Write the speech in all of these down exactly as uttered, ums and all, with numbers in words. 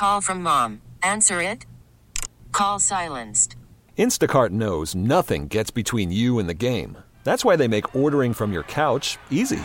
Call from mom. Answer it. Call silenced. Instacart knows nothing gets between you and the game. That's why they make ordering from your couch easy.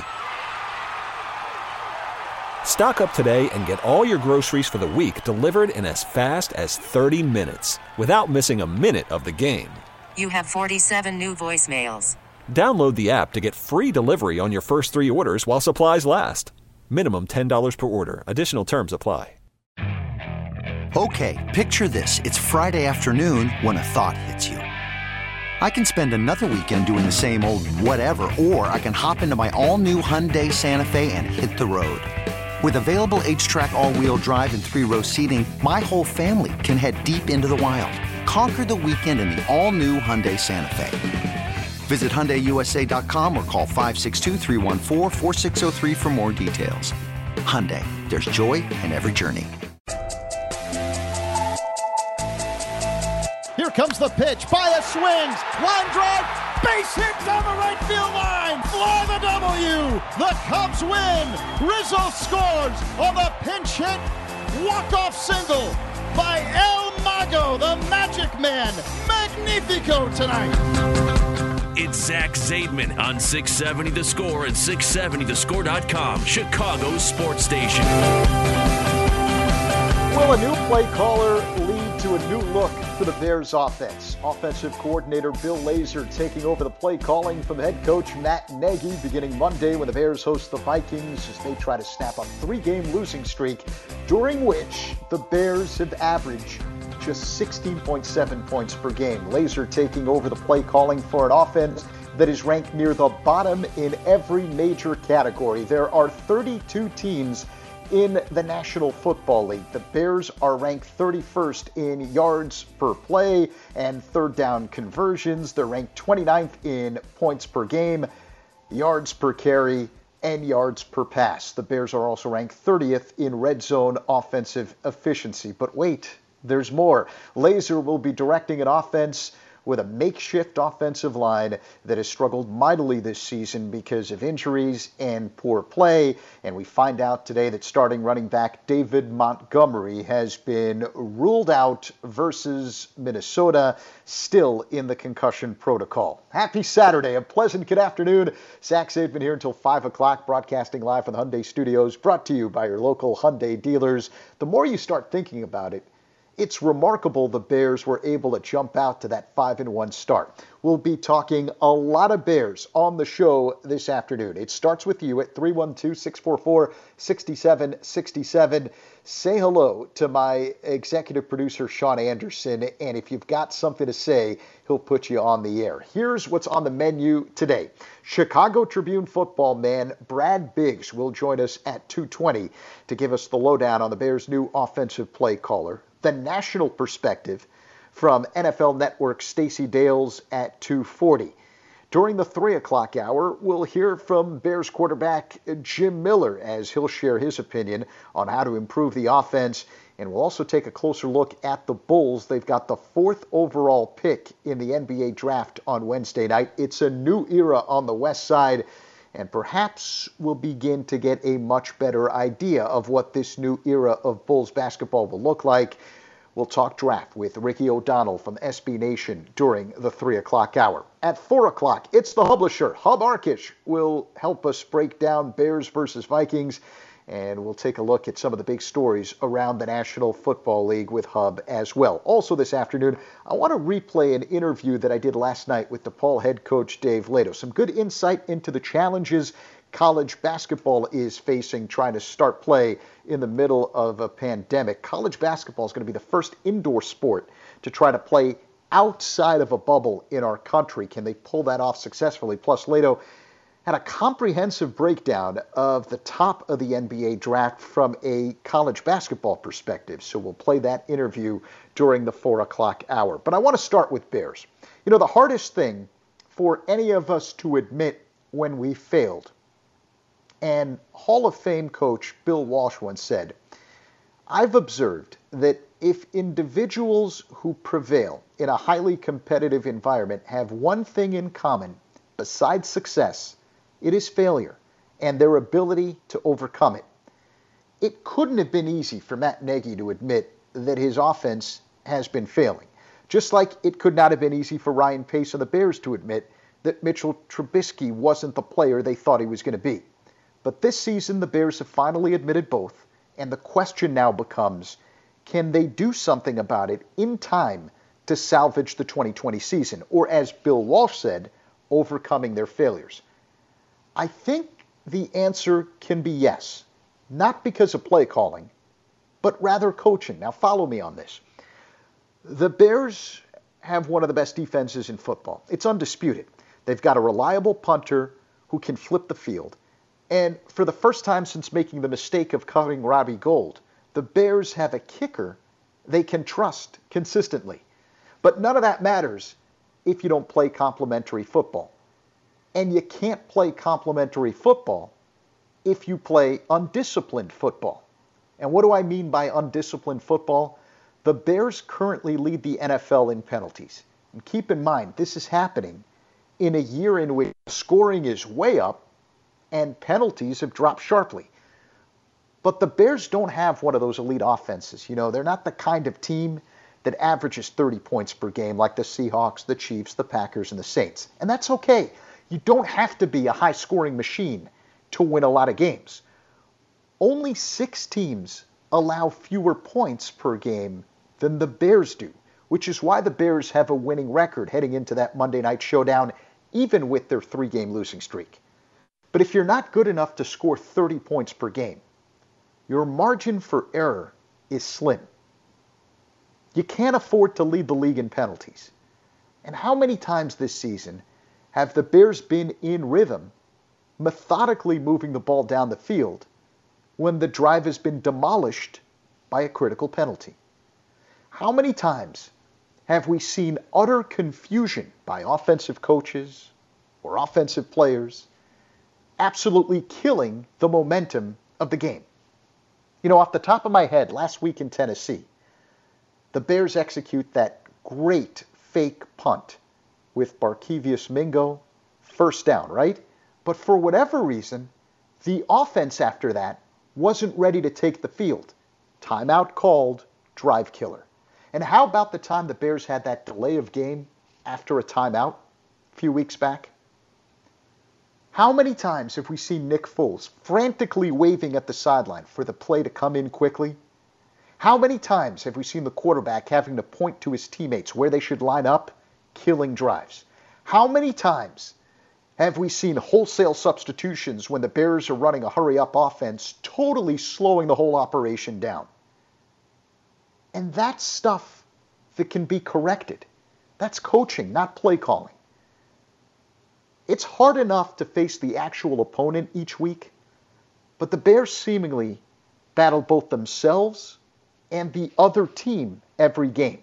Stock up today and get all your groceries for the week delivered in as fast as thirty minutes without missing a minute of the game. You have forty-seven new voicemails. Download the app to get free delivery on your first three orders while supplies last. Minimum ten dollars per order. Additional terms apply. Okay, picture this. It's Friday afternoon when a thought hits you. I can spend another weekend doing the same old whatever, or I can hop into my all-new Hyundai Santa Fe and hit the road. With available H-Track all-wheel drive and three-row seating, my whole family can head deep into the wild. Conquer the weekend in the all-new Hyundai Santa Fe. Visit Hyundai U S A dot com or call five six two, three one four, four six zero three for more details. Hyundai, there's joy in every journey. Here comes the pitch. Baez swings. Line drive. Base hit down the right field line. Fly the W. The Cubs win. Rizzo scores on the pinch hit walk-off single by El Mago, the Magic Man. Magnifico tonight. It's Zach Zaidman on six seventy The Score and six seventy the score dot com, Chicago's sports station. Will a new play caller lead to a new look for the Bears offense? Offensive coordinator Bill Lazor taking over the play calling from head coach Matt Nagy beginning Monday when the Bears host the Vikings as they try to snap a three-game losing streak during which the Bears have averaged just sixteen point seven points per game. Lazor taking over the play calling for an offense that is ranked near the bottom in every major category. There are thirty-two teams in the National Football League. The Bears are ranked thirty-first in yards per play and third down conversions. They're ranked twenty-ninth in points per game, yards per carry, and yards per pass. The Bears are also ranked thirtieth in red zone offensive efficiency. But wait, there's more. Lazor will be directing an offense with a makeshift offensive line that has struggled mightily this season because of injuries and poor play. And we find out today that starting running back David Montgomery has been ruled out versus Minnesota, still in the concussion protocol. Happy Saturday, a pleasant good afternoon. Zach Zaidman here until five o'clock, broadcasting live from the Hyundai Studios, brought to you by your local Hyundai dealers. The more you start thinking about it, it's remarkable the Bears were able to jump out to that five and one start. We'll be talking a lot of Bears on the show this afternoon. It starts with you at three one two, six four four, six seven six seven. Say hello to my executive producer, Sean Anderson, and if you've got something to say, he'll put you on the air. Here's what's on the menu today. Chicago Tribune football man Brad Biggs will join us at two twenty to give us the lowdown on the Bears' new offensive play caller. The national perspective from N F L Network Stacey Dales at two forty. During the three o'clock hour, we'll hear from Bears quarterback Jim Miller as he'll share his opinion on how to improve the offense. And we'll also take a closer look at the Bulls. They've got the fourth overall pick in the N B A draft on Wednesday night. It's a new era on the West Side. And perhaps we'll begin to get a much better idea of what this new era of Bulls basketball will look like. We'll talk draft with Ricky O'Donnell from S B Nation during the three o'clock hour. At four o'clock, it's the Hublisher. Hub Arkish will help us break down Bears versus Vikings, and we'll take a look at some of the big stories around the National Football League with Hub as well. Also this afternoon, I want to replay an interview that I did last night with DePaul head coach Dave Lato. Some good insight into the challenges college basketball is facing trying to start play in the middle of a pandemic. College basketball is going to be the first indoor sport to try to play outside of a bubble in our country. Can they pull that off successfully? Plus, Lato had a comprehensive breakdown of the top of the N B A draft from a college basketball perspective. So we'll play that interview during the four o'clock hour. But I want to start with Bears. You know, the hardest thing for any of us to admit when we failed, and Hall of Fame coach Bill Walsh once said, I've observed that if individuals who prevail in a highly competitive environment have one thing in common besides success, it is failure and their ability to overcome it. it couldn't have been easy for Matt Nagy to admit that his offense has been failing. Just like it could not have been easy for Ryan Pace and the Bears to admit that Mitchell Trubisky wasn't the player they thought he was going to be. But this season, the Bears have finally admitted both, and the question now becomes, can they do something about it in time to salvage the twenty twenty season? Or as Bill Walsh said, overcoming their failures? I think the answer can be yes. Not because of play calling, but rather coaching. Now follow me on this. The Bears have one of the best defenses in football. It's undisputed. They've got a reliable punter who can flip the field. And for the first time since making the mistake of cutting Robbie Gould, the Bears have a kicker they can trust consistently. But none of that matters if you don't play complementary football. And you can't play complementary football if you play undisciplined football. And what do I mean by undisciplined football? The Bears currently lead the N F L in penalties. And keep in mind, this is happening in a year in which scoring is way up and penalties have dropped sharply. But the Bears don't have one of those elite offenses. You know, they're not the kind of team that averages thirty points per game like the Seahawks, the Chiefs, the Packers, and the Saints. And that's okay. You don't have to be a high-scoring machine to win a lot of games. Only six teams allow fewer points per game than the Bears do, which is why the Bears have a winning record heading into that Monday night showdown, even with their three-game losing streak. But if you're not good enough to score thirty points per game, your margin for error is slim. You can't afford to lead the league in penalties. And how many times this season have the Bears been in rhythm, methodically moving the ball down the field, when the drive has been demolished by a critical penalty? How many times have we seen utter confusion by offensive coaches or offensive players, absolutely killing the momentum of the game? You know, off the top of my head, last week in Tennessee, the Bears execute that great fake punt with Barkevious Mingo, first down, right? But for whatever reason, the offense after that wasn't ready to take the field. Timeout called, drive killer. And how about the time the Bears had that delay of game after a timeout a few weeks back? How many times have we seen Nick Foles frantically waving at the sideline for the play to come in quickly? How many times have we seen the quarterback having to point to his teammates where they should line up, killing drives? How many times have we seen wholesale substitutions when the Bears are running a hurry-up offense, totally slowing the whole operation down? And that's stuff that can be corrected. That's coaching, not play calling. It's hard enough to face the actual opponent each week, but the Bears seemingly battle both themselves and the other team every game.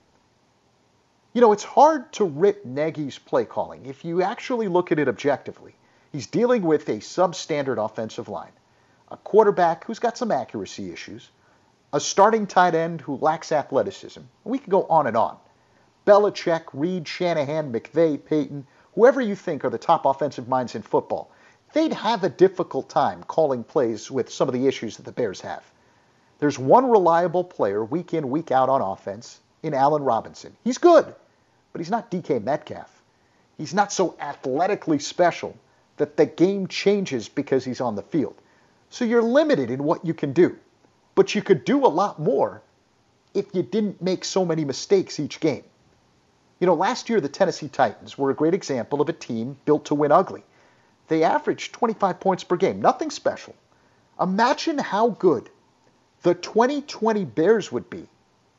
You know, it's hard to rip Nagy's play calling. If you actually look at it objectively, he's dealing with a substandard offensive line, a quarterback who's got some accuracy issues, a starting tight end who lacks athleticism. We can go on and on. Belichick, Reed, Shanahan, McVay, Payton, whoever you think are the top offensive minds in football, they'd have a difficult time calling plays with some of the issues that the Bears have. There's one reliable player week in, week out on offense in Allen Robinson. He's good, but he's not D K Metcalf. He's not so athletically special that the game changes because he's on the field. So you're limited in what you can do. But you could do a lot more if you didn't make so many mistakes each game. You know, last year the Tennessee Titans were a great example of a team built to win ugly. They averaged twenty-five points per game, nothing special. Imagine how good the twenty twenty Bears would be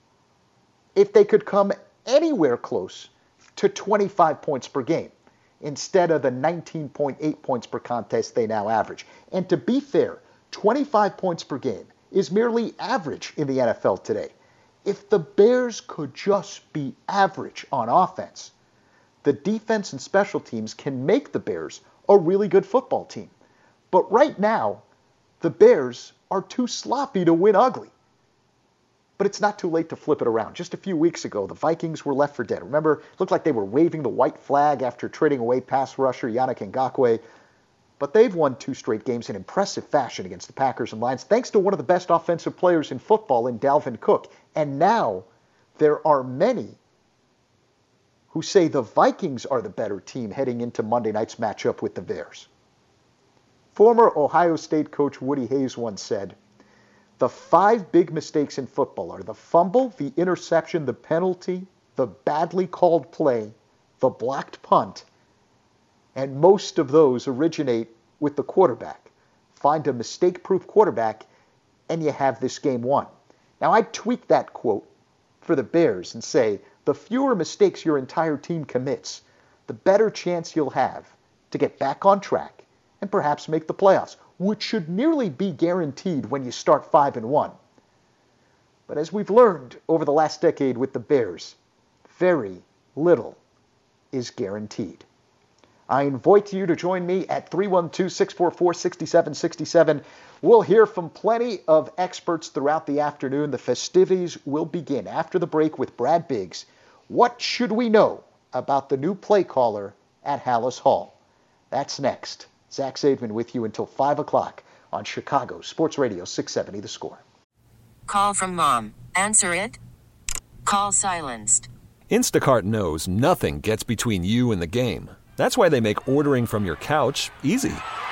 if they could come anywhere close to twenty-five points per game instead of the nineteen point eight points per contest they now average. And to be fair, twenty-five points per game is merely average in the N F L today. If the Bears could just be average on offense, the defense and special teams can make the Bears a really good football team. But right now, the Bears are too sloppy to win ugly. But it's not too late to flip it around. Just a few weeks ago, the Vikings were left for dead. Remember, it looked like they were waving the white flag after trading away pass rusher Yannick Ngakoue. But they've won two straight games in impressive fashion against the Packers and Lions, thanks to one of the best offensive players in football in Dalvin Cook. And now there are many who say the Vikings are the better team heading into Monday night's matchup with the Bears. Former Ohio State coach Woody Hayes once said, "The five big mistakes in football are the fumble, the interception, the penalty, the badly called play, the blocked punt, and most of those originate with the quarterback. Find a mistake-proof quarterback, and you have this game won." Now, I'd tweak that quote for the Bears and say, the fewer mistakes your entire team commits, the better chance you'll have to get back on track and perhaps make the playoffs, which should nearly be guaranteed when you start five and one. But as we've learned over the last decade with the Bears, very little is guaranteed. I invite you to join me at three one two, six four four, six seven six seven. We'll hear from plenty of experts throughout the afternoon. The festivities will begin after the break with Brad Biggs. What should we know about the new play caller at Halas Hall? That's next. Zach Zaidman with you until five o'clock on Chicago Sports Radio six seventy The Score. Call from mom. Answer it. Call silenced. Instacart knows nothing gets between you and the game. That's why they make ordering from your couch easy.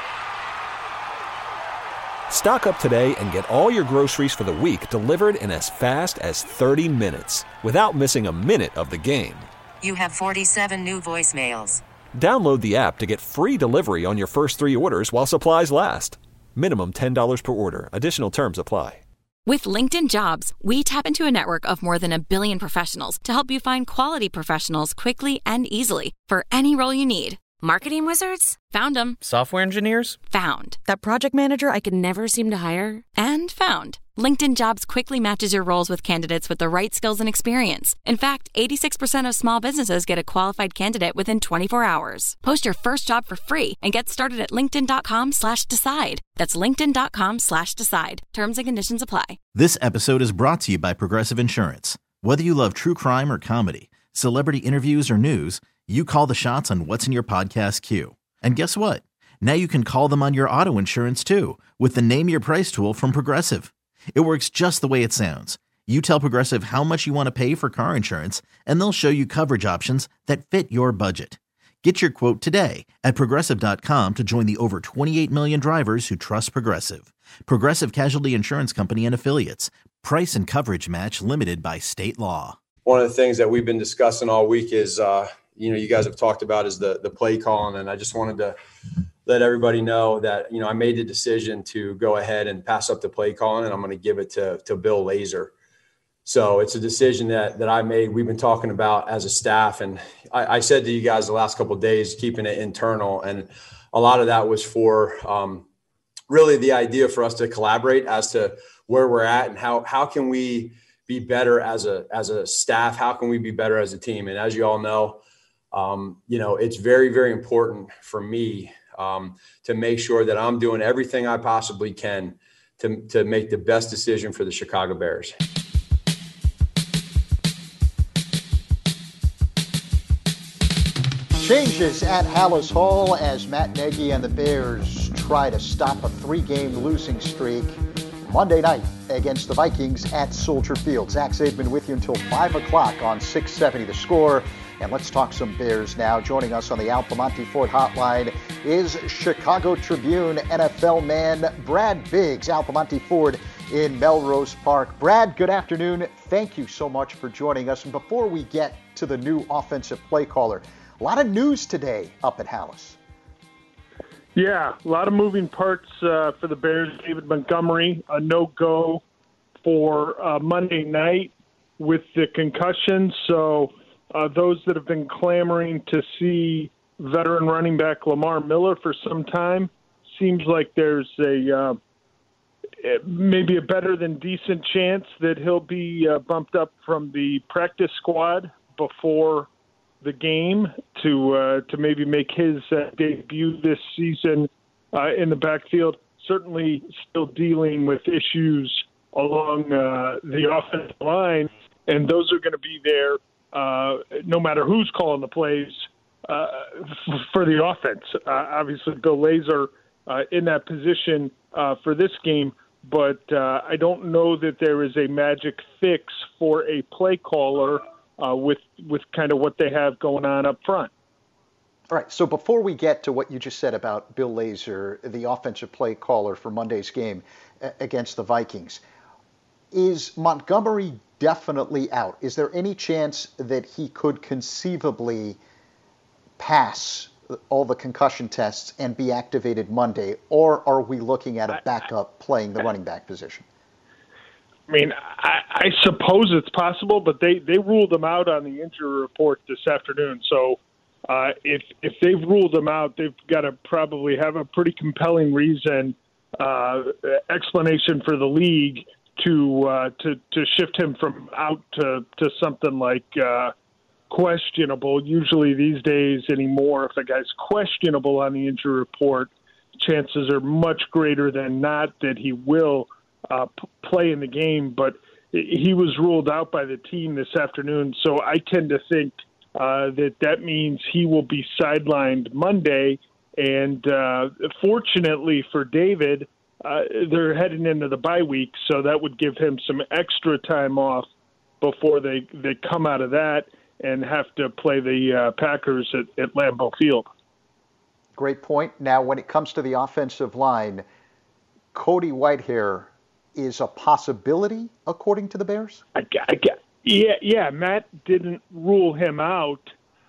Stock up today and get all your groceries for the week delivered in as fast as thirty minutes without missing a minute of the game. You have forty-seven new voicemails. Download the app to get free delivery on your first three orders while supplies last. Minimum ten dollars per order. Additional terms apply. With LinkedIn Jobs, we tap into a network of more than a billion professionals to help you find quality professionals quickly and easily for any role you need. Marketing wizards? Found them. Software engineers? Found. That project manager I could never seem to hire? And found. LinkedIn Jobs quickly matches your roles with candidates with the right skills and experience. In fact, eighty-six percent of small businesses get a qualified candidate within twenty-four hours. Post your first job for free and get started at linkedin.com slash decide. That's linkedin.com slash decide. Terms and conditions apply. This episode is brought to you by Progressive Insurance. Whether you love true crime or comedy, celebrity interviews or news, you call the shots on what's in your podcast queue. And guess what? Now you can call them on your auto insurance too with the Name Your Price tool from Progressive. It works just the way it sounds. You tell Progressive how much you want to pay for car insurance, and they'll show you coverage options that fit your budget. Get your quote today at Progressive dot com to join the over twenty-eight million drivers who trust Progressive. Progressive Casualty Insurance Company and Affiliates. Price and coverage match limited by state law. One of the things that we've been discussing all week is, uh, you know, you guys have talked about is the the play calling, and I just wanted to let everybody know that, you know, I made the decision to go ahead and pass up the play calling, and I'm going to give it to, to Bill Lazor. So it's a decision that, that I made. We've been talking about as a staff. And I, I said to you guys the last couple of days, keeping it internal. And a lot of that was for um, really the idea for us to collaborate as to where we're at and how, how can we be better as a, as a staff? How can we be better as a team? And as you all know, um, you know, it's very, very important for me Um, to make sure that I'm doing everything I possibly can to, to make the best decision for the Chicago Bears. Changes at Halas Hall as Matt Nagy and the Bears try to stop a three-game losing streak Monday night against the Vikings at Soldier Field. Zach Zaidman with you until five o'clock on six seventy The Score. And let's talk some Bears now. Joining us on the Al Piemonte Ford Hotline is Chicago Tribune N F L man Brad Biggs, Al Piemonte Ford in Melrose Park. Brad, good afternoon. Thank you so much for joining us. And before we get to the new offensive play caller, a lot of news today up at Halas. Yeah, a lot of moving parts uh, for the Bears. David Montgomery, a no-go for uh, Monday night with the concussion. So uh, those that have been clamoring to see veteran running back Lamar Miller for some time, seems like there's a uh, maybe a better than decent chance that he'll be uh, bumped up from the practice squad before the game to uh, to maybe make his uh, debut this season uh, in the backfield. Certainly still dealing with issues along uh, the offensive line, and those are going to be there uh, no matter who's calling the plays uh, f- for the offense. Uh, obviously, Bill Lazor uh, in that position uh, for this game, but uh, I don't know that there is a magic fix for a play caller uh, with with kind of what they have going on up front. All right, so before we get to what you just said about Bill Lazor, the offensive play caller for Monday's game against the Vikings, is Montgomery definitely out? Is there any chance that he could conceivably pass all the concussion tests and be activated Monday, or are we looking at a backup playing the running back position? I mean, I, I suppose it's possible, but they, they ruled him out on the injury report this afternoon, so Uh, if if they've ruled him out, they've got to probably have a pretty compelling reason, uh, explanation for the league to uh, to to shift him from out to to something like uh, questionable. Usually these days anymore, if a guy's questionable on the injury report, chances are much greater than not that he will uh, p- play in the game. But he was ruled out by the team this afternoon, so I tend to think Uh, that that means he will be sidelined Monday. And uh, fortunately for David, uh, they're heading into the bye week, so that would give him some extra time off before they, they come out of that and have to play the uh, Packers at, at Lambeau Field. Great point. Now, when it comes to the offensive line, Cody Whitehair is a possibility, according to the Bears? I, I, Yeah, yeah. Matt didn't rule him out,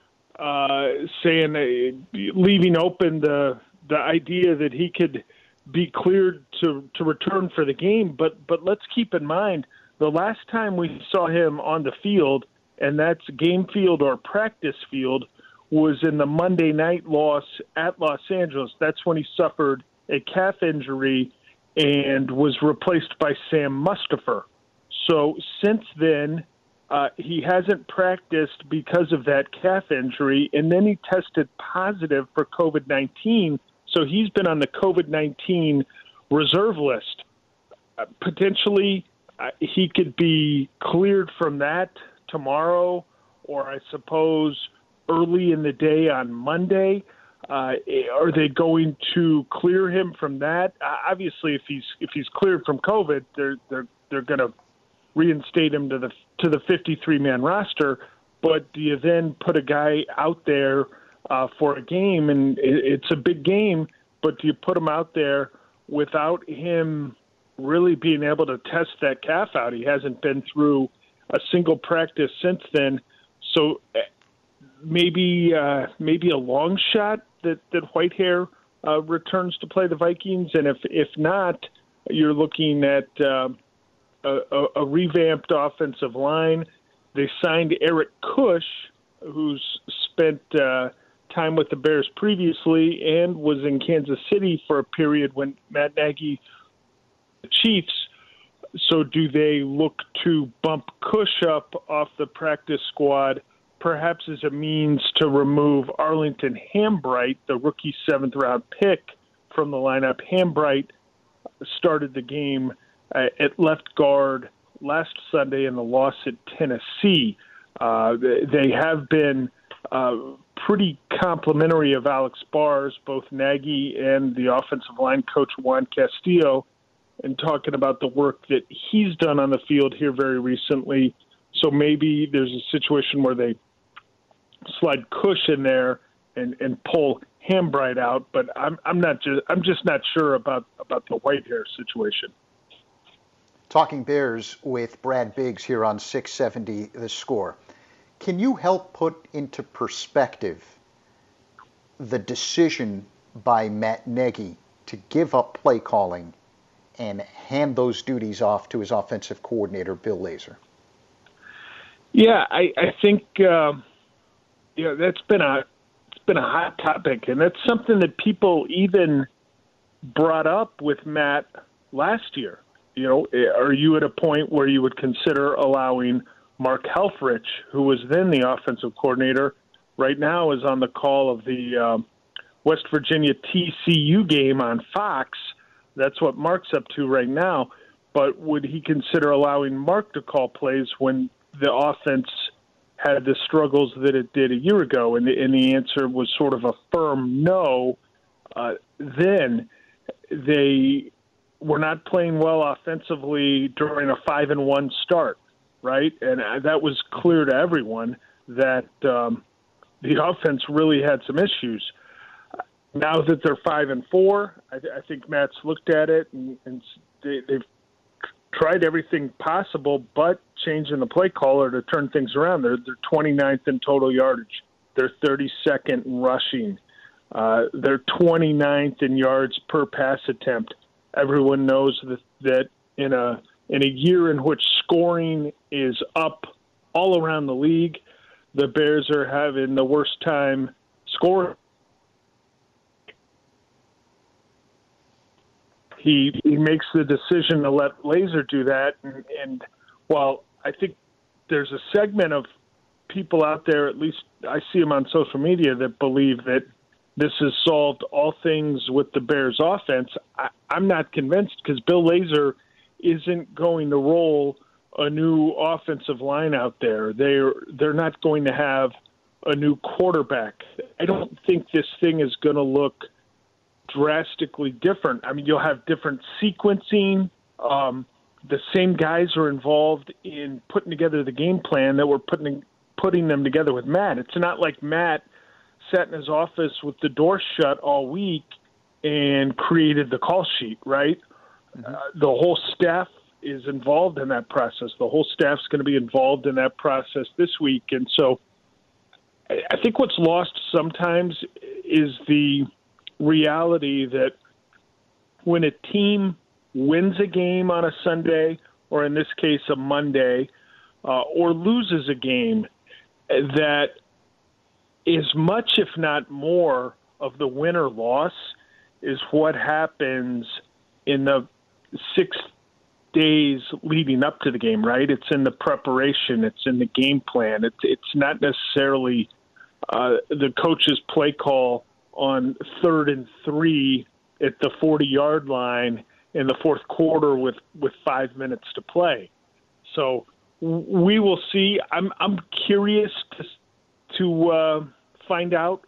uh, saying uh, leaving open the the idea that he could be cleared to, to return for the game. But but let's keep in mind the last time we saw him on the field, and that's game field or practice field, was in the Monday night loss at Los Angeles. That's when he suffered a calf injury and was replaced by Sam Mustipher. So since then, Uh, he hasn't practiced because of that calf injury, and then he tested positive for covid nineteen, so he's been on the covid nineteen reserve list. Uh, potentially, uh, he could be cleared from that tomorrow, or I suppose early in the day on Monday. Uh, are they going to clear him from that? Uh, obviously, if he's if he's cleared from COVID, they're they're they're going to reinstate him to the to the fifty-three man roster, but do you then put a guy out there uh, for a game, and it, it's a big game, but do you put him out there without him really being able to test that calf out? He hasn't been through a single practice since then, so maybe uh, maybe a long shot that, that Whitehair uh, returns to play the Vikings, and if, if not, you're looking at uh, A, a revamped offensive line. They signed Eric Kush, who's spent uh, time with the Bears previously and was in Kansas City for a period when Matt Nagy, the Chiefs. So do they look to bump Kush up off the practice squad, perhaps as a means to remove Arlington Hambright, the rookie seventh round pick from the lineup? Hambright started the game Uh, at left guard last Sunday in the loss at Tennessee. Uh, they, they have been uh, pretty complimentary of Alex Bars, both Nagy and the offensive line coach Juan Castillo, and talking about the work that he's done on the field here very recently. So maybe there's a situation where they slide Kush in there and, and pull Hambright out, but I'm I'm not just I'm just not sure about about the Whitehair situation. Talking Bears with Brad Biggs here on six seventy The Score. Can you help put into perspective the decision by Matt Nagy to give up play calling and hand those duties off to his offensive coordinator, Bill Lazor? Yeah, I, I think uh, you know, that's been a it's been a hot topic, and that's something that people even brought up with Matt last year. You know, are you at a point where you would consider allowing Mark Helfrich, who was then the offensive coordinator, right now is on the call of the um, West Virginia T C U game on Fox? That's what Mark's up to right now. But would he consider allowing Mark to call plays when the offense had the struggles that it did a year ago, and the, and the answer was sort of a firm no. Uh, then they were not playing well offensively during a five and one start, right? And that was clear to everyone that um, the offense really had some issues. Now that they're five and four, I, th- I think Matt's looked at it and, and they, they've tried everything possible, but changing the play caller to turn things around. They're, they're twenty-ninth in total yardage. They're thirty-second in rushing. Uh, they're twenty-ninth in yards per pass attempt. Everyone knows that, that in a in a year in which scoring is up all around the league, the Bears are having the worst time scoring. He he makes the decision to let Lazor do that, and, and while I think there's a segment of people out there, at least I see them on social media, that believe that this has solved all things with the Bears offense, I, I'm not convinced, because Bill Lazor isn't going to roll a new offensive line out there. They're they're not going to have a new quarterback. I don't think this thing is going to look drastically different. I mean, you'll have different sequencing. Um, the same guys are involved in putting together the game plan that we're putting putting them together with Matt. It's not like Matt sat in his office with the door shut all week and created the call sheet, right? Mm-hmm. Uh, the whole staff is involved in that process. The whole staff's going to be involved in that process this week. And so I, I think what's lost sometimes is the reality that when a team wins a game on a Sunday, or in this case a Monday, uh, or loses a game, that as much, if not more, of the win or loss is what happens in the six days leading up to the game, right? It's in the preparation. It's in the game plan. It's it's not necessarily uh, the coach's play call on third and three at the forty-yard line in the fourth quarter with, with five minutes to play. So we will see. I'm I'm curious to to uh, find out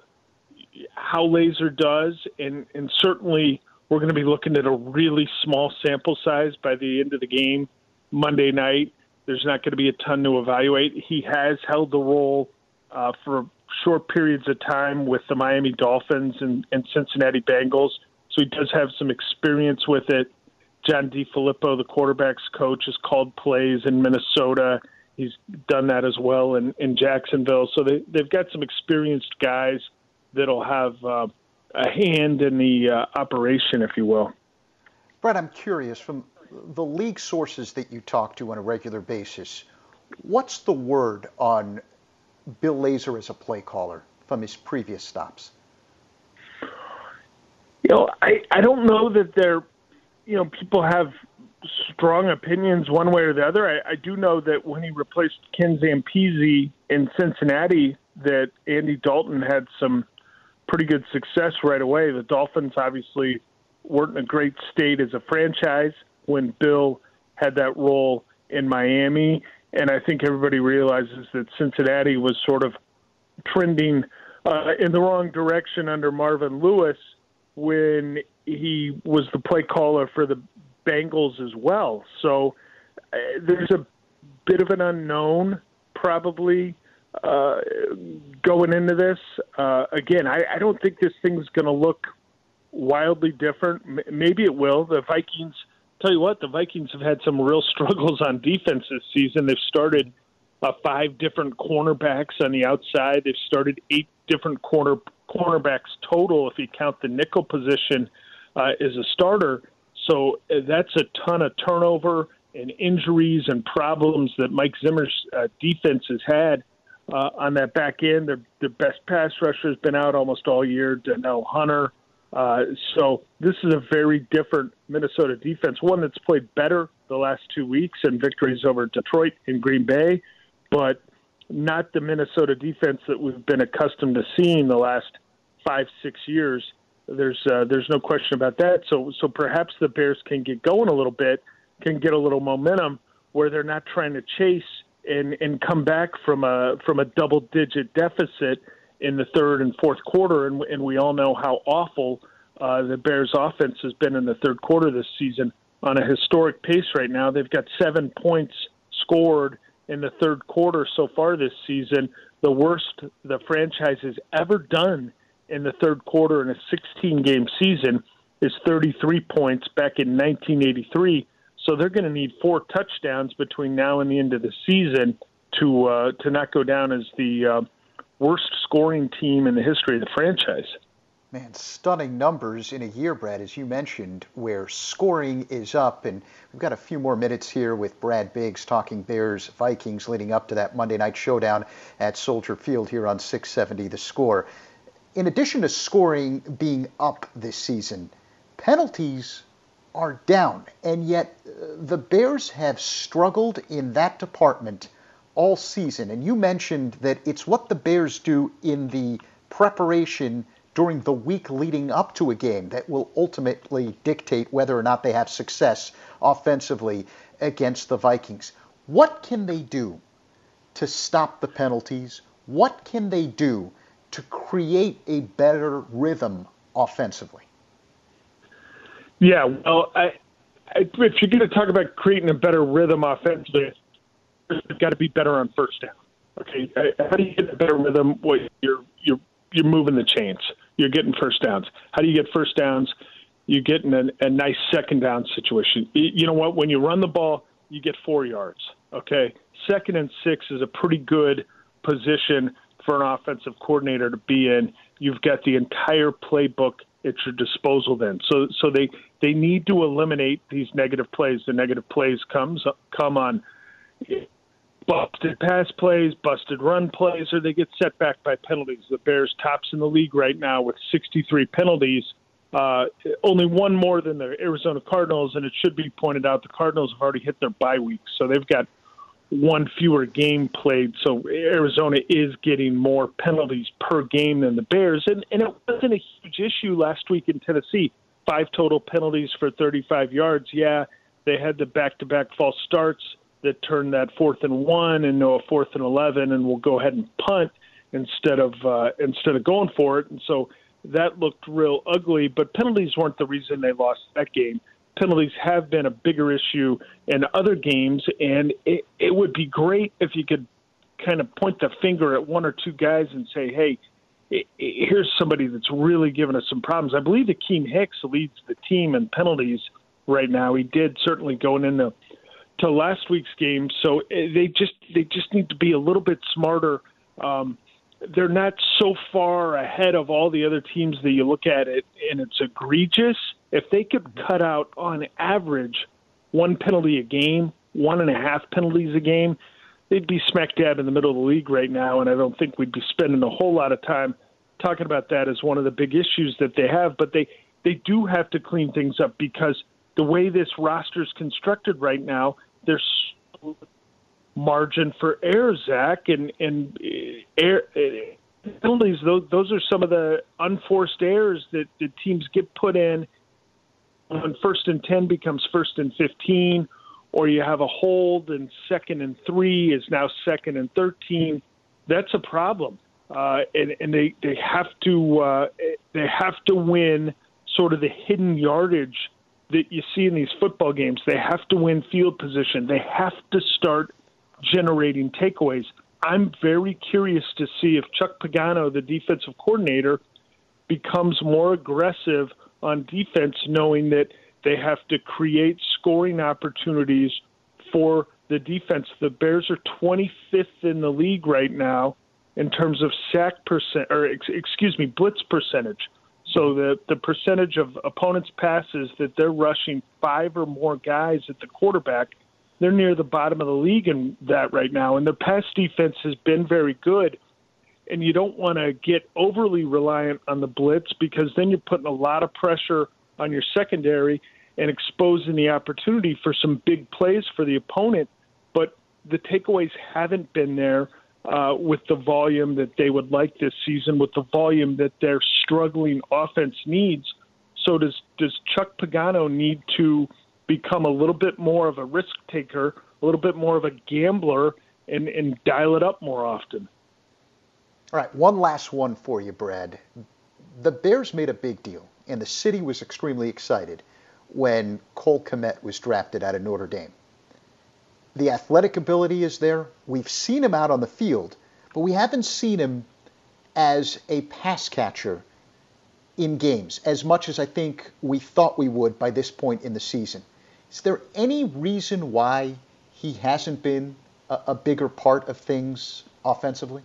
how Lazor does, and, and certainly we're going to be looking at a really small sample size by the end of the game Monday night. There's not going to be a ton to evaluate. He has held the role uh, for short periods of time with the Miami Dolphins and, and Cincinnati Bengals, so he does have some experience with it. John DeFilippo, the quarterback's coach, has called plays in Minnesota. He's done that as well in, in Jacksonville. So they, they've got some experienced guys that'll have uh, a hand in the uh, operation, if you will. Brett, I'm curious, from the league sources that you talk to on a regular basis, what's the word on Bill Lazor as a play caller from his previous stops? You know, I, I don't know that they're, you know, people have strong opinions one way or the other. I, I do know that when he replaced Ken Zampese in Cincinnati, that Andy Dalton had some pretty good success right away. The Dolphins obviously weren't in a great state as a franchise when Bill had that role in Miami. And I think everybody realizes that Cincinnati was sort of trending uh, in the wrong direction under Marvin Lewis when he was the play caller for the Bengals as well. So uh, there's a bit of an unknown probably uh, going into this. Uh, again, I, I don't think this thing's going to look wildly different. M- maybe it will. The Vikings, tell you what, the Vikings have had some real struggles on defense this season. They've started uh, five different cornerbacks on the outside. They've started eight different corner cornerbacks total if you count the nickel position uh, as a starter. So uh, that's a ton of turnover and injuries and problems that Mike Zimmer's uh, defense has had uh, on that back end. Their, their best pass rusher has been out almost all year, Donnell Hunter. Uh, so this is a very different Minnesota defense, one that's played better the last two weeks and victories over Detroit and Green Bay, but not the Minnesota defense that we've been accustomed to seeing the last five, six years. There's uh, there's no question about that. So so perhaps the Bears can get going a little bit, can get a little momentum where they're not trying to chase and and come back from a from a double-digit deficit in the third and fourth quarter, and, and we all know how awful uh, the Bears' offense has been in the third quarter this season. On a historic pace right now, they've got seven points scored in the third quarter so far this season, the worst the franchise has ever done in the third quarter in a sixteen-game season is thirty-three points back in nineteen eighty-three. So they're going to need four touchdowns between now and the end of the season to uh, to not go down as the uh, worst scoring team in the history of the franchise. Man, stunning numbers in a year, Brad, as you mentioned, where scoring is up. And we've got a few more minutes here with Brad Biggs talking Bears Vikings leading up to that Monday night showdown at Soldier Field here on six seventy The Score. In addition to scoring being up this season, penalties are down. And yet uh, the Bears have struggled in that department all season. And you mentioned that it's what the Bears do in the preparation during the week leading up to a game that will ultimately dictate whether or not they have success offensively against the Vikings. What can they do to stop the penalties? What can they do to create a better rhythm offensively? Yeah, well, I, I, if you're going to talk about creating a better rhythm offensively, you've got to be better on first down. Okay, how do you get a better rhythm? Well, you're you're you're moving the chains. You're getting first downs. How do you get first downs? You get in a, a nice second down situation. You know what? When you run the ball, you get four yards. Okay, second and six is a pretty good position for an offensive coordinator to be in. You've got the entire playbook at your disposal then. So so they, they need to eliminate these negative plays. The negative plays comes come on busted pass plays, busted run plays, or they get set back by penalties. The Bears tops in the league right now with sixty-three penalties, uh, only one more than the Arizona Cardinals, and it should be pointed out the Cardinals have already hit their bye week, so they've got one fewer game played, so Arizona is getting more penalties per game than the Bears, and, and it wasn't a huge issue last week in Tennessee. Five total penalties for thirty-five yards. Yeah, they had the back-to-back false starts that turned that fourth and one into a fourth and eleven, and we'll go ahead and punt instead of uh, instead of going for it. And so that looked real ugly. But penalties weren't the reason they lost that game. Penalties have been a bigger issue in other games, and it, it would be great if you could kind of point the finger at one or two guys and say, "Hey, it, it, here's somebody that's really given us some problems." I believe Akeem Hicks leads the team in penalties right now. He did certainly going into to last week's game, so they just they just need to be a little bit smarter. Um, they're not so far ahead of all the other teams that you look at it, and it's egregious. If they could cut out, on average, one penalty a game, one and a half penalties a game, they'd be smack dab in the middle of the league right now, and I don't think we'd be spending a whole lot of time talking about that as one of the big issues that they have. But they, they do have to clean things up because the way this roster is constructed right now, there's margin for error, Zach, and and air, penalties. Those those are some of the unforced errors that the teams get put in when first and ten becomes first and fifteen, or you have a hold and second and three is now second and thirteen. That's a problem, uh, and and they they have to uh, they have to win sort of the hidden yardage that you see in these football games. They have to win field position. They have to start generating takeaways. I'm very curious to see if Chuck Pagano, the defensive coordinator, becomes more aggressive on defense, knowing that they have to create scoring opportunities for the defense. The Bears are twenty-fifth in the league right now in terms of sack percent, or ex- excuse me, blitz percentage. So the, the percentage of opponents' passes that they're rushing five or more guys at the quarterback, they're near the bottom of the league in that right now. And their pass defense has been very good. And you don't want to get overly reliant on the blitz because then you're putting a lot of pressure on your secondary and exposing the opportunity for some big plays for the opponent. But the takeaways haven't been there. Uh, with the volume that they would like this season, with the volume that their struggling offense needs. So does does Chuck Pagano need to become a little bit more of a risk taker, a little bit more of a gambler, and, and dial it up more often. All right, one last one for you, Brad. The Bears made a big deal, and the city was extremely excited when Cole Kmet was drafted out of Notre Dame. The athletic ability is there. We've seen him out on the field, but we haven't seen him as a pass catcher in games as much as I think we thought we would by this point in the season. Is there any reason why he hasn't been a, a bigger part of things offensively?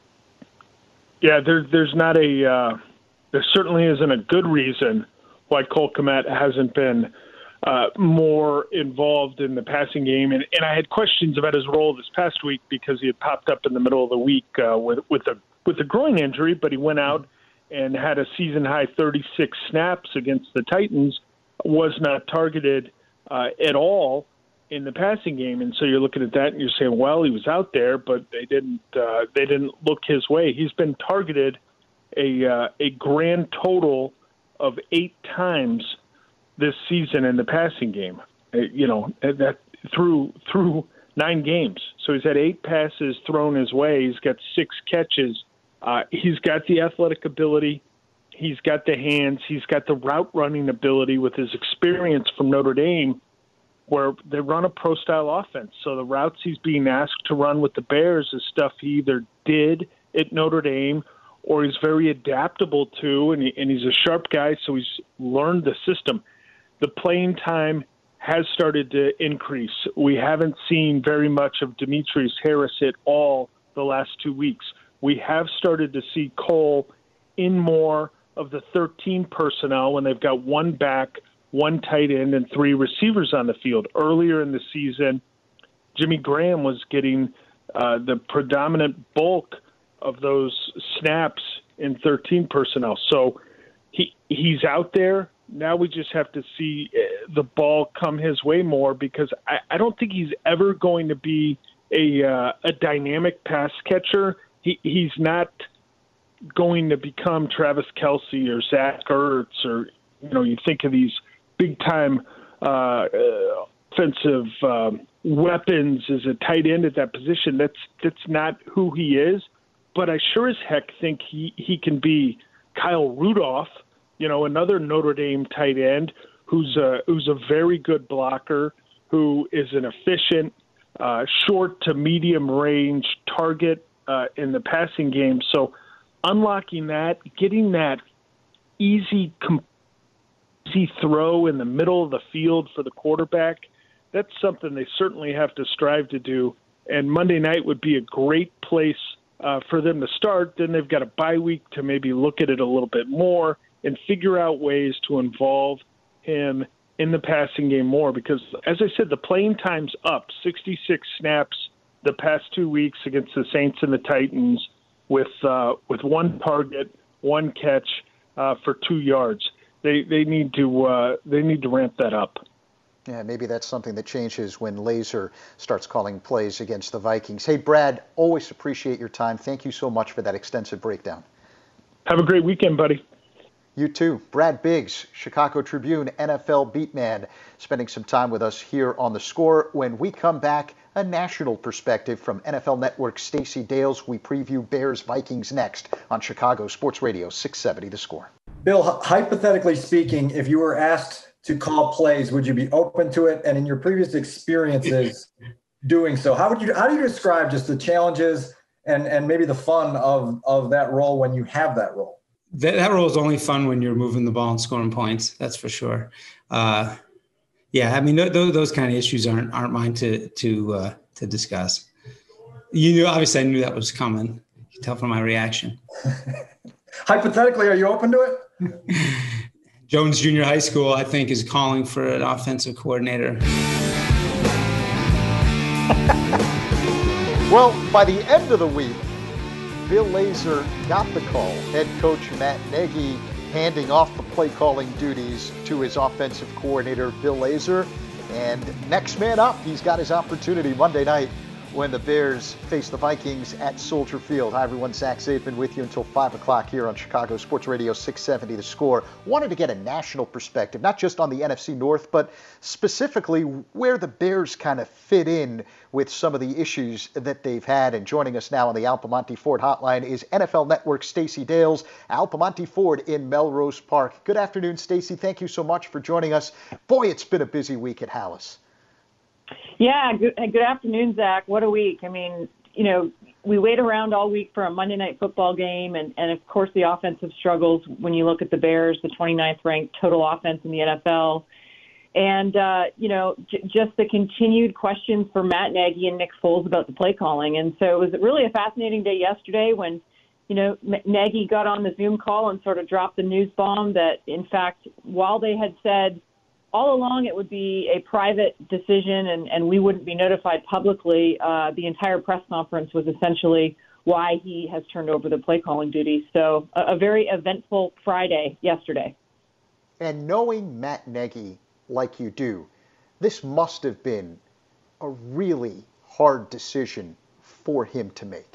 Yeah, there, there's not a, uh, there certainly isn't a good reason why Cole Kmet hasn't been uh, more involved in the passing game. And, and I had questions about his role this past week because he had popped up in the middle of the week uh, with, with a, with a groin injury, but he went out and had a season-high thirty-six snaps against the Titans, was not targeted uh, at all in the passing game. And so you're looking at that and you're saying, well, he was out there, but they didn't uh, they didn't look his way. He's been targeted a uh, a grand total of eight times this season in the passing game. Uh, you know, that through through nine games. So he's had eight passes thrown his way. He's got six catches. Uh, he's got the athletic ability. He's got the hands. He's got the route running ability with his experience from Notre Dame, where they run a pro-style offense. So the routes he's being asked to run with the Bears is stuff he either did at Notre Dame or he's very adaptable to, and, he, and he's a sharp guy, so he's learned the system. The playing time has started to increase. We haven't seen very much of Demetrius Harris at all the last two weeks. We have started to see Cole in more of the thirteen personnel when they've got one back, one tight end, and three receivers on the field. Earlier in the season, Jimmy Graham was getting uh, the predominant bulk of those snaps in thirteen personnel. So he he's out there. Now we just have to see the ball come his way more, because I, I don't think he's ever going to be a uh, a dynamic pass catcher. He, he's not going to become Travis Kelce or Zach Ertz, or, you know, you think of these big-time uh, offensive um, weapons as a tight end at that position. That's that's not who he is. But I sure as heck think he, he can be Kyle Rudolph, you know, another Notre Dame tight end who's a, who's a very good blocker, who is an efficient, uh, short to medium range target uh, in the passing game. So unlocking that, getting that easy, easy throw in the middle of the field for the quarterback, that's something they certainly have to strive to do. And Monday night would be a great place uh, for them to start. Then they've got a bye week to maybe look at it a little bit more and figure out ways to involve him in the passing game more. Because, as I said, the playing time's up. sixty-six snaps the past two weeks against the Saints and the Titans with uh, with one target, one catch uh, for two yards. They they need to uh, they need to ramp that up. Yeah, maybe that's something that changes when Laser starts calling plays against the Vikings. Hey, Brad, always appreciate your time. Thank you so much for that extensive breakdown. Have a great weekend, buddy. You too. Brad Biggs, Chicago Tribune N F L beat man, spending some time with us here on The Score. When we come back, a national perspective from N F L Network's Stacey Dales. We preview Bears-Vikings next on Chicago Sports Radio six seventy The Score. Bill, hypothetically speaking, if you were asked to call plays, would you be open to it? And in your previous experiences doing so, how would you how do you describe just the challenges and, and maybe the fun of, of that role when you have that role? That, that role is only fun when you're moving the ball and scoring points. That's for sure. Uh, yeah, I mean, th- th- those kind of issues aren't aren't mine to to uh, to discuss. You knew, obviously, I knew that was coming. You can tell from my reaction. Hypothetically, are you open to it? Jones Junior High School, I think, is calling for an offensive coordinator. Well, by the end of the week, Bill Laser got the call. Head coach Matt Nagy handing off the play calling duties to his offensive coordinator, Bill Laser. And next man up, he's got his opportunity Monday night when the Bears face the Vikings at Soldier Field. Hi, everyone. Zach Zaidman with you until five o'clock here on Chicago Sports Radio six seventy The Score. Wanted to get a national perspective, not just on the N F C North, but specifically where the Bears kind of fit in with some of the issues that they've had. And joining us now on the Al Piemonte Ford hotline is N F L Network Stacey Dales, Al Piemonte Ford in Melrose Park. Good afternoon, Stacey. Thank you so much for joining us. Boy, it's been a busy week at Halas. Yeah, good, good afternoon, Zach. What a week. I mean, you know, we wait around all week for a Monday night football game, and, and of course the offensive struggles when you look at the Bears, the twenty-ninth ranked total offense in the N F L. And, uh, you know, j- just the continued questions for Matt Nagy and Nick Foles about the play calling. And so it was really a fascinating day yesterday when, you know, M- Nagy got on the Zoom call and sort of dropped the news bomb that, in fact, while they had said all along it would be a private decision and, and we wouldn't be notified publicly, uh, the entire press conference was essentially why he has turned over the play calling duties. So a, a very eventful Friday yesterday. And knowing Matt Nagy like you do, this must have been a really hard decision for him to make.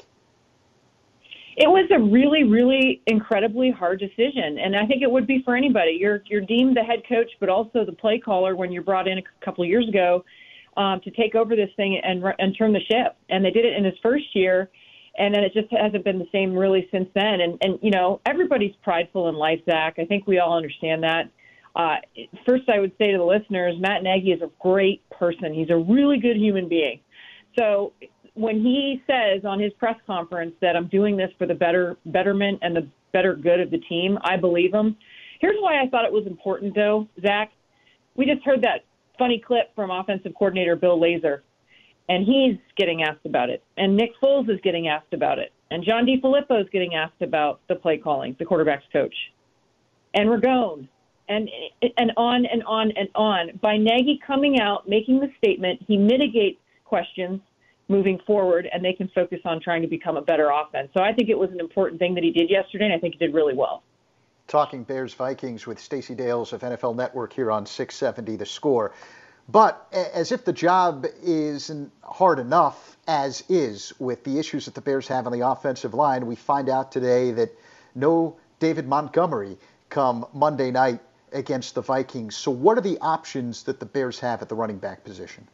It was a really, really incredibly hard decision, and I think it would be for anybody. You're you're deemed the head coach, but also the play caller when you're brought in a couple of years ago um, to take over this thing and and turn the ship. And they did it in his first year, and then it just hasn't been the same really since then. And and you know, everybody's prideful in life, Zach. I think we all understand that. Uh, first, I would say to the listeners, Matt Nagy is a great person. He's a really good human being. So when he says on his press conference that I'm doing this for the better betterment and the better good of the team, I believe him. Here's why I thought it was important, though, Zach. We just heard that funny clip from offensive coordinator Bill Lazor, and he's getting asked about it. And Nick Foles is getting asked about it. And John DeFilippo is getting asked about the play calling, the quarterback's coach. And Ragone. And and on and on and on. By Nagy coming out, making the statement, he mitigates questions moving forward, and they can focus on trying to become a better offense. So I think it was an important thing that he did yesterday, and I think he did really well. Talking Bears-Vikings with Stacey Dales of N F L Network here on six seventy The Score. But as if the job isn't hard enough as is with the issues that the Bears have on the offensive line, we find out today that no David Montgomery come Monday night against the Vikings. So what are the options that the Bears have at the running back position?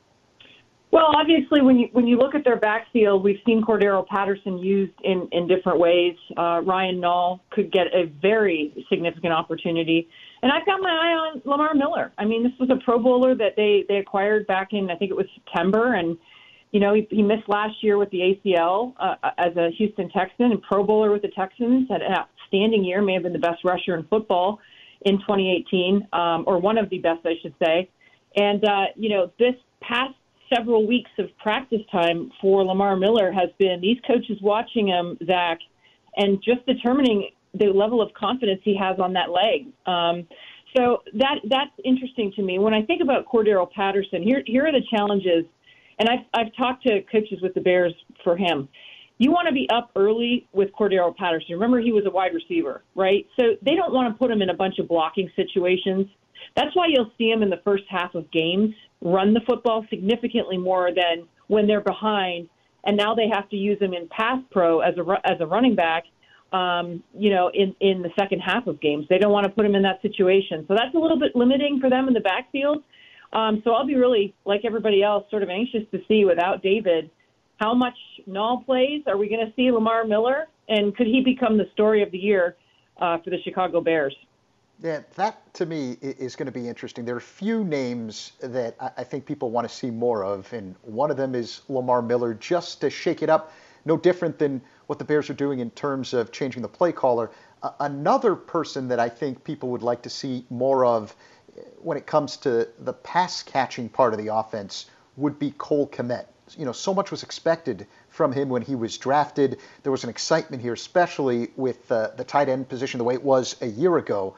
Well, obviously, when you when you look at their backfield, we've seen Cordero Patterson used in, in different ways. Uh, Ryan Nall could get a very significant opportunity. And I've got my eye on Lamar Miller. I mean, this was a Pro Bowler that they, they acquired back in, I think it was September. And, you know, he, he missed last year with the A C L uh, as a Houston Texan and Pro Bowler with the Texans. Had an outstanding year, may have been the best rusher in football in twenty eighteen, um, or one of the best, I should say. And, uh, you know, this past several weeks of practice time for Lamar Miller has been these coaches watching him, Zach, and just determining the level of confidence he has on that leg. Um, so that that's interesting to me. When I think about Cordero Patterson, here here are the challenges, and I've, I've talked to coaches with the Bears for him. You want to be up early with Cordero Patterson. Remember, he was a wide receiver, right? So they don't want to put him in a bunch of blocking situations. That's why you'll see him in the first half of games run the football significantly more than when they're behind, and now they have to use him in pass pro as a as a running back. Um, you know, in in the second half of games, they don't want to put him in that situation. So that's a little bit limiting for them in the backfield. Um, so I'll be really, like everybody else, sort of anxious to see without David how much Nall plays. Are we going to see Lamar Miller, and could he become the story of the year uh, for the Chicago Bears? Yeah, that to me is going to be interesting. There are a few names that I think people want to see more of, and one of them is Lamar Miller, just to shake it up, no different than what the Bears are doing in terms of changing the play caller. Uh, another person that I think people would like to see more of when it comes to the pass-catching part of the offense would be Cole Kmet. You know, so much was expected from him when he was drafted. There was an excitement here, especially with uh, the tight end position the way it was a year ago.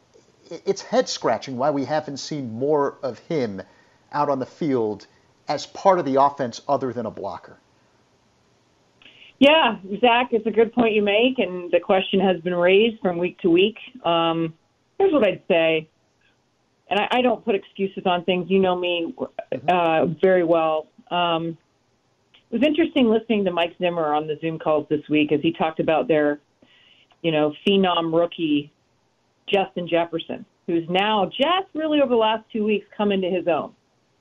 It's head-scratching why we haven't seen more of him out on the field as part of the offense other than a blocker. Yeah, Zach, it's a good point you make, and the question has been raised from week to week. Um, here's what I'd say, and I, I don't put excuses on things. You know me uh, very well. Um, it was interesting listening to Mike Zimmer on the Zoom calls this week as he talked about their, you know, phenom rookie, Justin Jefferson, who's now just really over the last two weeks come into his own.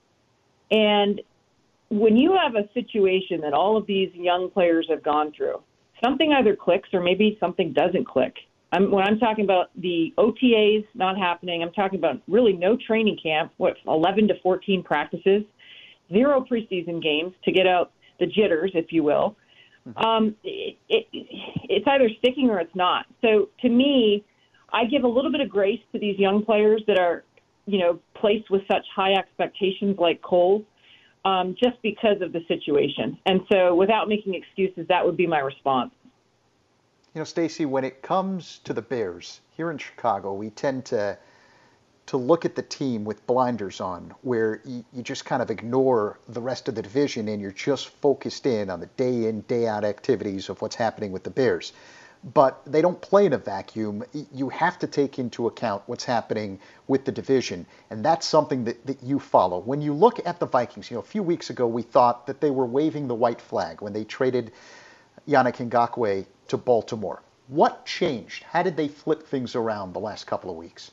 And when you have a situation that all of these young players have gone through, something either clicks or maybe something doesn't click. I'm, when I'm talking about the O T As not happening, I'm talking about really no training camp, what, eleven to fourteen practices, zero preseason games to get out the jitters, if you will. Um, it, it, it's either sticking or it's not. So to me, I give a little bit of grace to these young players that are, you know, placed with such high expectations like Cole, um, just because of the situation. And so without making excuses, that would be my response. You know, Stacey, when it comes to the Bears here in Chicago, we tend to to look at the team with blinders on, where you, you just kind of ignore the rest of the division and you're just focused in on the day in, day out activities of what's happening with the Bears. But they don't play in a vacuum. You have to take into account what's happening with the division, and that's something that, that you follow. When you look at the Vikings, you know, a few weeks ago we thought that they were waving the white flag when they traded Yannick Ngakoue to Baltimore. What changed? How did they flip things around the last couple of weeks?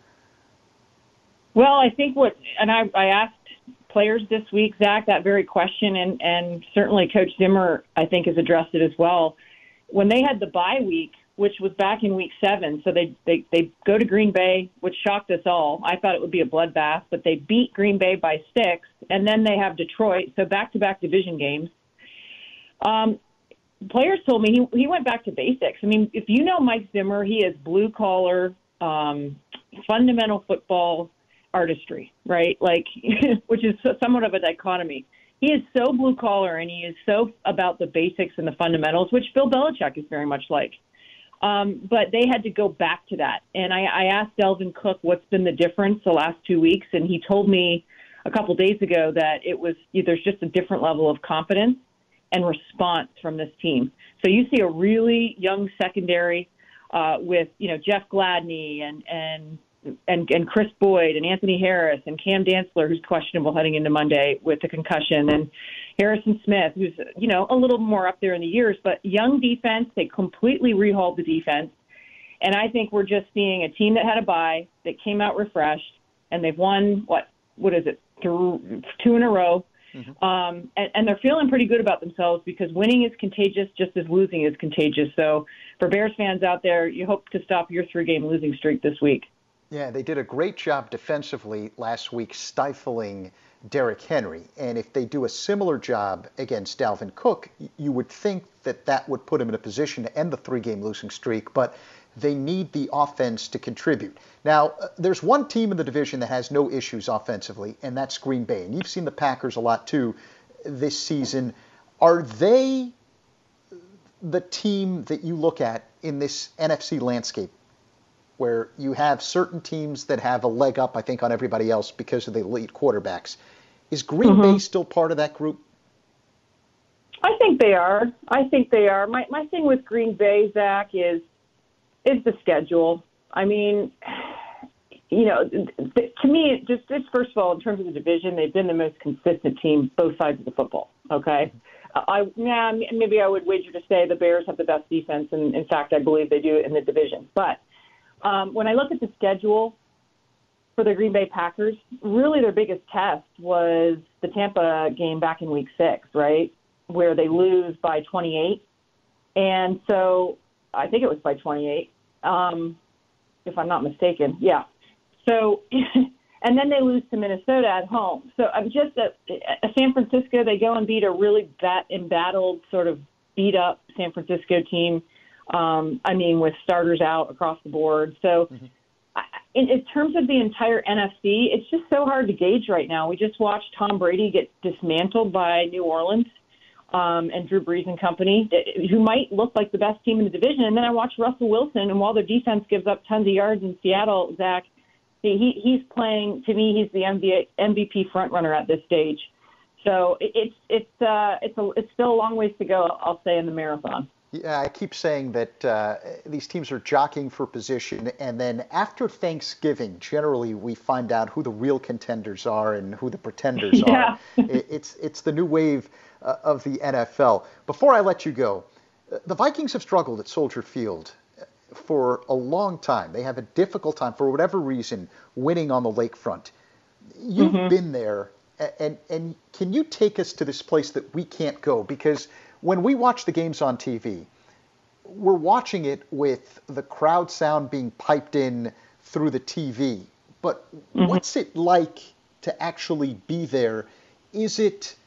Well, I think what, and I, I asked players this week, Zach, that very question, and, and certainly Coach Zimmer, I think, has addressed it as well. When they had the bye week, which was back in week seven, so they, they, they go to Green Bay, which shocked us all. I thought it would be a bloodbath, but they beat Green Bay by six, and then they have Detroit, so back-to-back division games. Um, players told me he, he went back to basics. I mean, if you know Mike Zimmer, he is blue-collar, um, fundamental football artistry, right? Like, which is somewhat of a dichotomy. He is so blue collar and he is so about the basics and the fundamentals, which Bill Belichick is very much like. Um, but they had to go back to that. And I, I asked Dalvin Cook what's been the difference the last two weeks, and he told me a couple days ago that it was there's just a different level of confidence and response from this team. So you see a really young secondary uh, with, you know, Jeff Gladney and and And, and Chris Boyd and Anthony Harris and Cam Dantzler, who's questionable heading into Monday with the concussion, and Harrison Smith, who's, you know, a little more up there in the years, but young defense. They completely rehauled the defense. And I think we're just seeing a team that had a bye, that came out refreshed, and they've won, what, what is it, two, two in a row. Mm-hmm. Um, and, and they're feeling pretty good about themselves because winning is contagious just as losing is contagious. So for Bears fans out there, you hope to stop your three-game losing streak this week. Yeah, they did a great job defensively last week stifling Derrick Henry. And if they do a similar job against Dalvin Cook, you would think that that would put him in a position to end the three-game losing streak. But they need the offense to contribute. Now, uh, there's one team in the division that has no issues offensively, and that's Green Bay. And you've seen the Packers a lot, too, this season. Are they the team that you look at in this N F C landscape, where you have certain teams that have a leg up, I think, on everybody else because of the elite quarterbacks? Is Green mm-hmm. Bay still part of that group? I think they are. I think they are. My my thing with Green Bay, Zach, is is the schedule. I mean, you know, to me, just, just first of all, in terms of the division, they've been the most consistent team, both sides of the football. Okay. I yeah, maybe I would wager to say the Bears have the best defense, and in fact, I believe they do in the division. But Um, when I look at the schedule for the Green Bay Packers, really their biggest test was the Tampa game back in week six, right, where they lose by twenty-eight. And so I think it was by twenty-eight, um, if I'm not mistaken. Yeah. So, and then they lose to Minnesota at home. So I'm just at, at San Francisco, they go and beat a really bat, embattled, sort of beat-up San Francisco team. Um, I mean, with starters out across the board. So mm-hmm. I, in, in terms of the entire N F C, it's just so hard to gauge right now. We just watched Tom Brady get dismantled by New Orleans um, and Drew Brees and company, who might look like the best team in the division. And then I watched Russell Wilson, and while their defense gives up tons of yards in Seattle, Zach, he, he's playing, to me, he's the M V P frontrunner at this stage. So it, it's, it's, uh, it's, a, it's still a long ways to go, I'll say, in the marathon. Yeah, I keep saying that uh, these teams are jockeying for position, and then after Thanksgiving, generally we find out who the real contenders are and who the pretenders yeah. are. It's it's the new wave uh, of the N F L. Before I let you go, the Vikings have struggled at Soldier Field for a long time. They have a difficult time, for whatever reason, winning on the lakefront. You've mm-hmm. been there, and, and can you take us to this place that we can't go? Because when we watch the games on T V, we're watching it with the crowd sound being piped in through the T V. But mm-hmm. what's it like to actually be there? Is it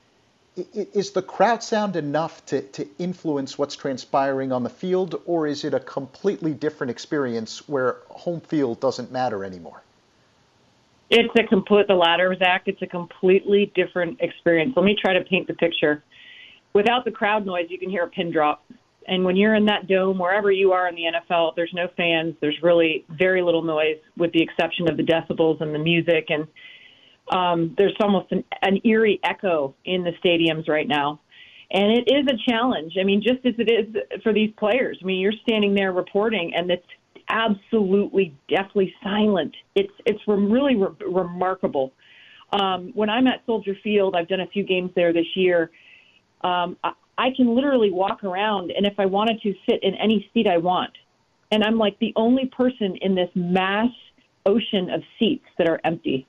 is the crowd sound enough to, to influence what's transpiring on the field, or is it a completely different experience where home field doesn't matter anymore? It's a complete, the latter, Zach. It's a completely different experience. Let me try to paint the picture. Without the crowd noise, you can hear a pin drop. And when you're in that dome, wherever you are in the N F L, there's no fans. There's really very little noise, with the exception of the decibels and the music. And um, there's almost an, an eerie echo in the stadiums right now. And it is a challenge. I mean, just as it is for these players. I mean, you're standing there reporting, and it's absolutely deathly silent. It's it's really re- remarkable. Um, when I'm at Soldier Field, I've done a few games there this year. Um, I, I can literally walk around, and if I wanted to, sit in any seat I want. And I'm like the only person in this mass ocean of seats that are empty.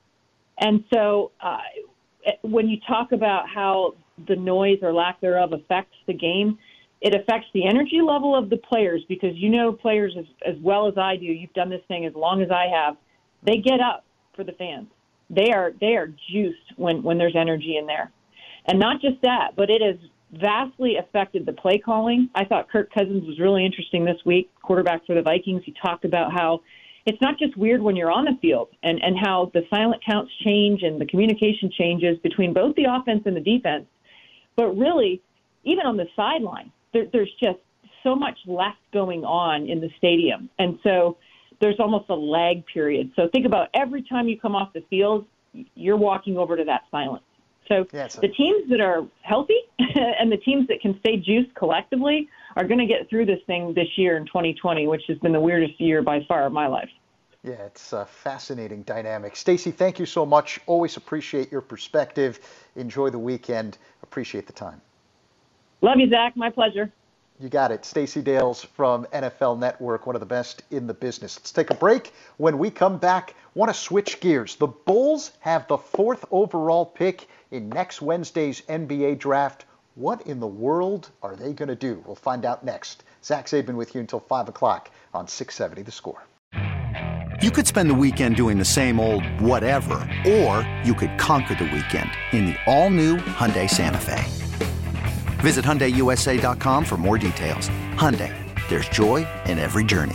And so uh, when you talk about how the noise or lack thereof affects the game, it affects the energy level of the players, because you know players as, as well as I do. You've done this thing as long as I have. They get up for the fans. They are they are juiced when, when there's energy in there. And not just that, but it has vastly affected the play calling. I thought Kirk Cousins was really interesting this week, quarterback for the Vikings. He talked about how it's not just weird when you're on the field, and, and how the silent counts change and the communication changes between both the offense and the defense, but really, even on the sideline, there, there's just so much less going on in the stadium. And so there's almost a lag period. So think about every time you come off the field, you're walking over to that silence. So yeah, the teams that are healthy and the teams that can stay juiced collectively are going to get through this thing this year in twenty twenty, which has been the weirdest year by far of my life. Yeah, it's a fascinating dynamic. Stacey, thank you so much. Always appreciate your perspective. Enjoy the weekend. Appreciate the time. Love you, Zach. My pleasure. You got it. Stacey Dales from N F L Network, one of the best in the business. Let's take a break. When we come back, want to switch gears. The Bulls have the fourth overall pick in next Wednesday's N B A draft. What in the world are they going to do? We'll find out next. Zach Zaidman with you until five o'clock on six seventy The Score. You could spend the weekend doing the same old whatever, or you could conquer the weekend in the all-new Hyundai Santa Fe. Visit Hyundai U S A dot com for more details. Hyundai, there's joy in every journey.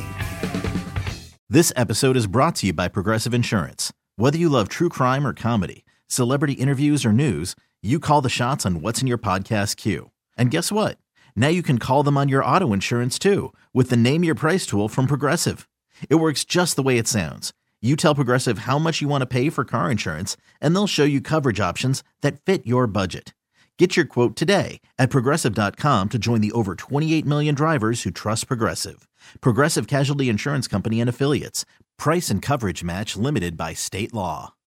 This episode is brought to you by Progressive Insurance. Whether you love true crime or comedy, celebrity interviews or news, you call the shots on what's in your podcast queue. And guess what? Now you can call them on your auto insurance too, with the Name Your Price tool from Progressive. It works just the way it sounds. You tell Progressive how much you want to pay for car insurance, and they'll show you coverage options that fit your budget. Get your quote today at Progressive dot com to join the over twenty-eight million drivers who trust Progressive. Progressive Casualty Insurance Company and Affiliates. Price and coverage match limited by state law.